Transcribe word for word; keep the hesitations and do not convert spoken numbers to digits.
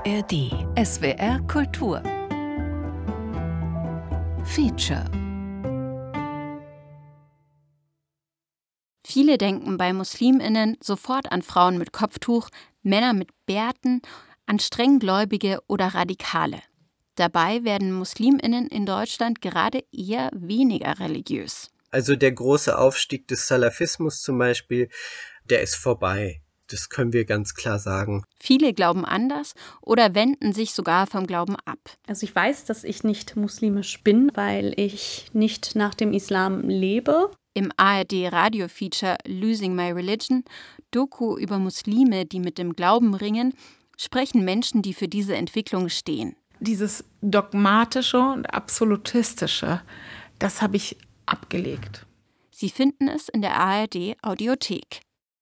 R D. S W R Kultur. Feature. Viele denken bei MuslimInnen sofort an Frauen mit Kopftuch, Männer mit Bärten, an strenggläubige oder Radikale. Dabei werden MuslimInnen in Deutschland gerade eher weniger religiös. Also der große Aufstieg des Salafismus zum Beispiel, der ist vorbei. Das können wir ganz klar sagen. Viele glauben anders oder wenden sich sogar vom Glauben ab. Also ich weiß, dass ich nicht muslimisch bin, weil ich nicht nach dem Islam lebe. Im A R D-Radio-Feature Losing My Religion, Doku über Muslime, die mit dem Glauben ringen, sprechen Menschen, die für diese Entwicklung stehen. Dieses dogmatische und absolutistische, das habe ich abgelegt. Sie finden es in der A R D-Audiothek.